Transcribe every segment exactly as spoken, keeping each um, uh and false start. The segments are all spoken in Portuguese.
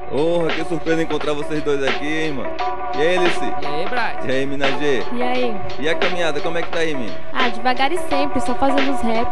Porra, que surpresa encontrar vocês dois aqui, hein, mano. E aí, Alice? E aí, Braz? E aí, Mina G? E aí? E a caminhada, como é que tá aí, mina? Ah, devagar e sempre, só fazendo os rap.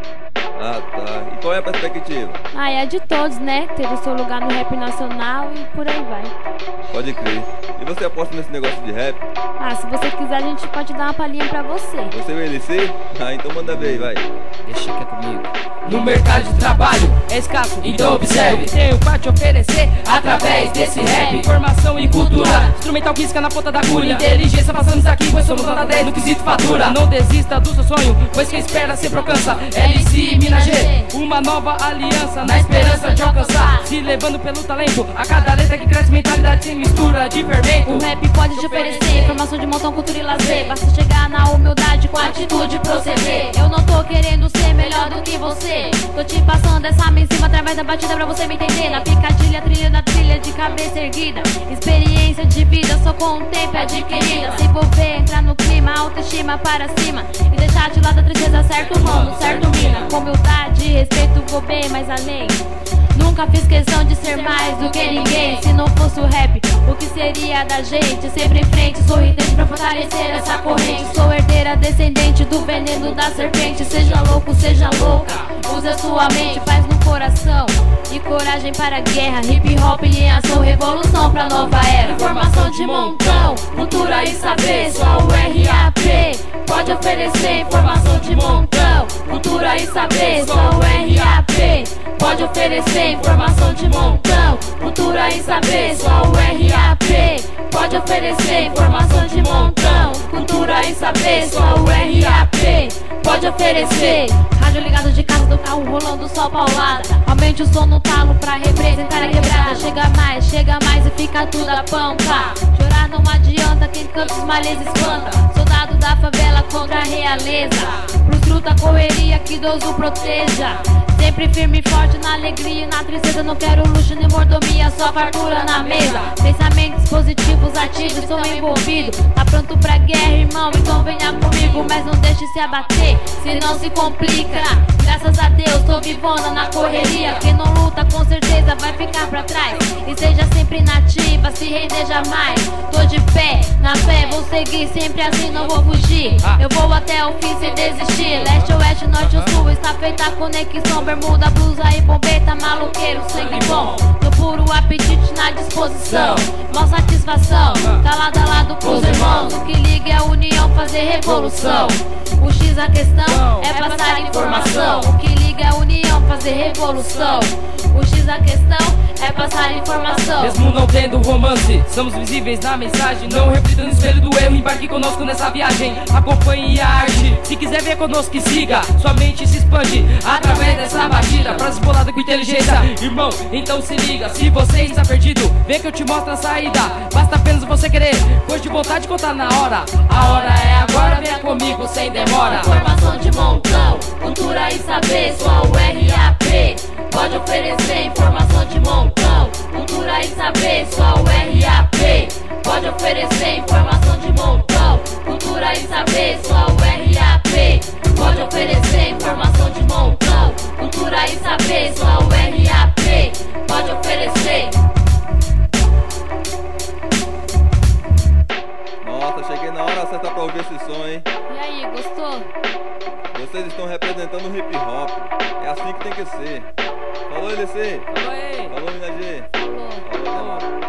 Ah, tá. E qual é a perspectiva? Ah, é de todos, né? Ter o seu lugar no rap nacional e por aí vai. Pode crer. E você aposta nesse negócio de rap? Ah, se você quiser a gente pode dar uma palhinha pra você. Você e o L C? Ah, então manda ver aí, vai. Deixa que é comigo. No mercado de trabalho é escasso, então observe. Tenho pra te oferecer através desse rap. Informação e cultura, instrumental risca na ponta da agulha. Inteligência passamos aqui, pois somos nota dez no quesito fatura. Não desista do seu sonho, pois quem espera sempre alcança. L C e Mina G, uma nova aliança na esperança de alcançar. Se levando pelo talento, a cada letra que cresce mentalidade sem mistura de fermento. O rap pode te oferecer informação de montão, cultura e lazer. Basta chegar na humildade com atitude e proceder. Eu não tô querendo ser melhor do que você, tô te passando essa mensagem através da batida pra você me entender. Na picadilha, trilha na trilha de cabeça erguida. Experiência de vida só com o tempo adquirida. Se envolver, entrar no clima, autoestima para cima e deixar de lado a tristeza, certo rumo, certo mina. Com humildade e respeito vou bem mais além. Nunca fiz questão de ser mais do que ninguém. Se não fosse o rap, o que seria da gente? Sempre em frente, sorridente pra fortalecer essa corrente. Sou herdeira, descendente do veneno da serpente. Seja louco, seja louca, use a sua mente, paz no coração e coragem para a guerra. Hip hop em ação, revolução pra nova era. Informação de montão, cultura e saber, só o R A P pode oferecer. Informação de montão, cultura e saber, só o R A P pode oferecer. Informação de montão, cultura e saber, só o R A P pode oferecer. Informação de montão, cultura e saber, só o R A P pode oferecer. Rádio ligado de casa do carro rolando só paulada. Aumente o som no talo pra representar a quebrada. Chega mais, chega mais e fica tudo a pampa. Chorar não adianta, quem canta os males espanta. Soldado da favela contra a realeza. Pros truta correria, que Deus o proteja. Sempre firme e forte na alegria e na tristeza. Não quero luxo nem mordomia, só fartura na mesa. Pensamentos positivos ativos, sou envolvido. Tá pronto pra guerra, irmão, então venha comigo. Mas não deixe se abater, senão se complica. Graças a Deus, tô vivona na correria. Quem não luta com certeza vai ficar pra trás. E seja sempre nativa, se render jamais. Tô de pé, na fé, vou seguir sempre assim, não vou fugir. Eu vou até o fim sem desistir. Leste, oeste, norte ou sul, está feita a conexão. Bermuda, blusa e bombeta, maluqueiro, sangue bom. No puro apetite, na disposição, mó satisfação, tá lado a lado pros irmãos. O que liga é a união, fazer revolução. O X a questão é passar informação. O que liga é a união, fazer revolução. O X a questão é passar informação. Mesmo não tendo romance, somos visíveis na mensagem. Não reflita no espelho do erro, embarque conosco nessa viagem. Acompanhe a arte, se quiser ver conosco que siga. Sua mente se expande através dessa batida. Frase bolada com inteligência, irmão, então se liga. Se você está perdido, vem que eu te mostro a saída. Basta apenas você querer, pois de vontade contar na hora. A hora é agora, venha comigo sem demora. Informação de montão, cultura e saber, só o R A P pode oferecer. Informação de montão, cultura e saber, só o R A P pode oferecer. Informação de montão, cultura e saber, só o R A P pode oferecer. Informação de montão, cultura e saber, só o R A P pode oferecer. Nossa, cheguei na hora certa pra ouvir esse som, hein? E aí, gostou? Vocês estão representando o hip hop. É assim que tem que ser. Falou, L C. Falou aí. Falou, Mina G. Falou. Falou, até mais.